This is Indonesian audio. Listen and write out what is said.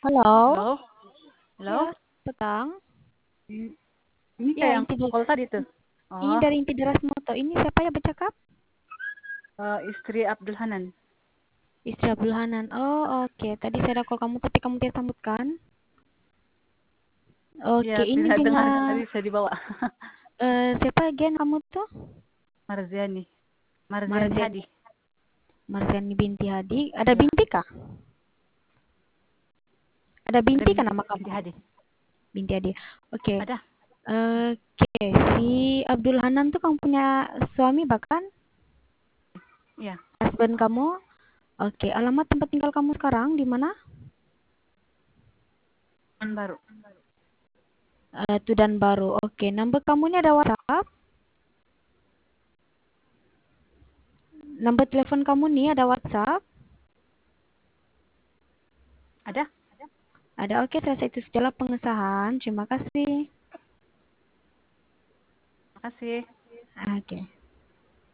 Halo, Halo? Halo? ya, petang. Hmm, Ini Ya, kayak yang call tadi tuh. ini Oh, dari Inti Deras Moto. Ini siapa yang bercakap? istri Abdul Hanan. Istri Abdul Hanan. Oh, oke. Tadi saya ada call kamu, tapi kamu tidak sambutkan. Oke, Ya, ini tidak dengar dengan tadi saya dibawa. siapa gen kamu tuh? Marziani. Marziani Marziani, Hadi. Marziani binti Hadi. Ada Ya, binti kah? Ada ada binti kan nama binti kamu? Hadi. Binti Hadi. Oke. Ada. Oke, si Abdul Hanan tuh kamu punya suami bahkan Iya, husband kamu. Oke, alamat tempat tinggal kamu sekarang di mana? kan baru. Tudan Baru. Oke, nomor kamu ini ada WhatsApp? Nomor telepon kamu nih ada WhatsApp? Ada? Ada. Oke, selesai itu segala pengesahan. Terima kasih. Makasih. Oke.